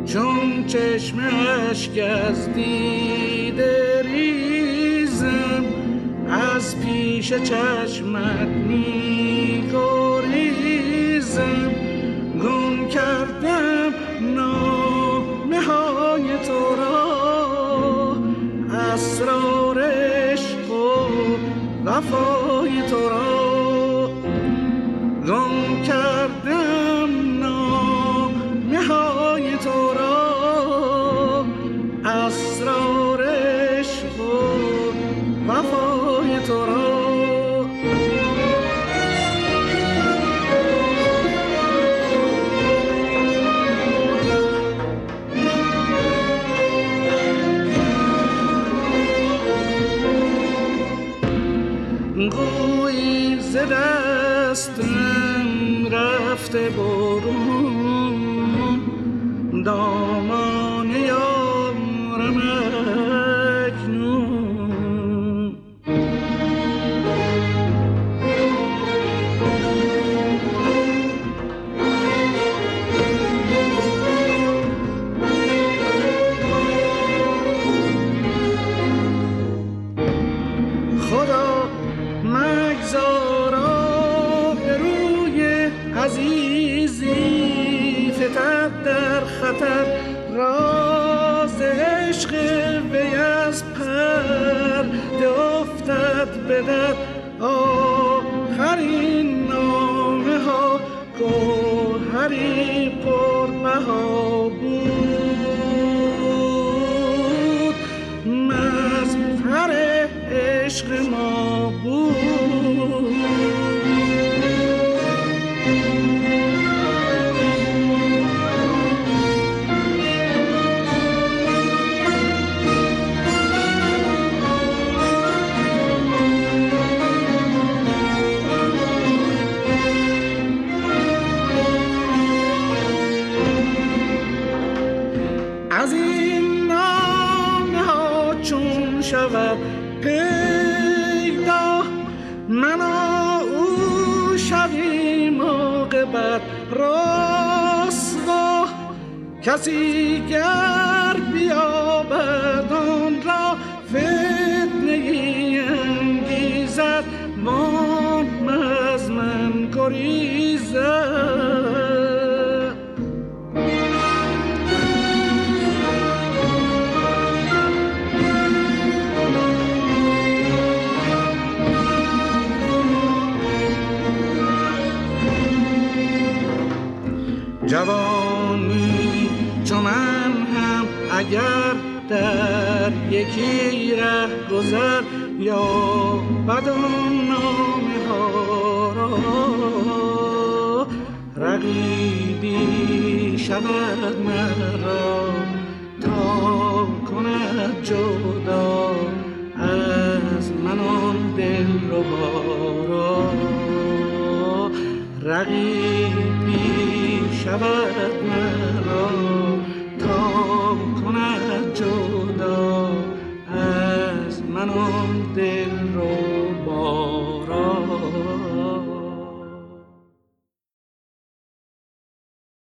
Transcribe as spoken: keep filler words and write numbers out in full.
چون چشمش از دیده ریزم، از پیش چشمت می گریزم. گم کردم نامه های تو را، اسرار عشق و وفای تو را. گم کردم نامه های تو را، اسرار عشق و وفای تو را. گویی ز دستم رفته برون، دامان یارم اکنون. خدا مگذارا به روی عزیزی، فتد در خطر راز عشق وی از پرده افتد به در. آخرین نامه ها گوهری پربها بود، مظهر عشق ما بود. از این نامه ها چون شود پیدا، من او شویم عاقبت رسوا. کسی گر بیابد آن را فتنه ای انگیزد، وام از من گریزد. جوانی چو من هم اگر در یکی ره گذر، یا بدان نامه ها را رقیبی شود مرا، تا کند جدا از من آن دلربا را. رقیبی شود مرا، تا کند جدا از من آن دل رو.